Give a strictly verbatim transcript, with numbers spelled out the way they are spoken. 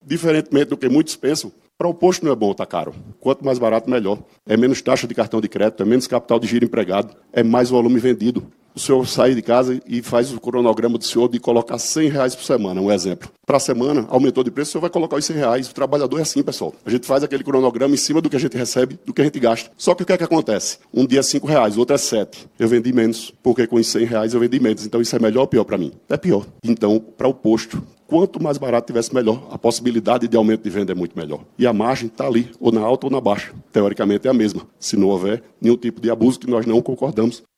Diferentemente do que muitos pensam, para o posto não é bom estar caro. Quanto mais barato, melhor. É menos taxa de cartão de crédito, é menos capital de giro empregado, é mais volume vendido. O senhor sai de casa e faz o cronograma do senhor de colocar cem reais por semana, um exemplo. Para a semana, aumentou de preço, o senhor vai colocar os cem reais. O trabalhador é assim, pessoal. A gente faz aquele cronograma em cima do que a gente recebe, do que a gente gasta. Só que o que é que acontece? Um dia é cinco reais, o outro é sete. Eu vendi menos, porque com os cem reais eu vendi menos. Então isso é melhor ou pior para mim? É pior. Então, para o posto, quanto mais barato tivesse, melhor. A possibilidade de aumento de venda é muito melhor. E a margem está ali, ou na alta ou na baixa. Teoricamente é a mesma, se não houver nenhum tipo de abuso que nós não concordamos.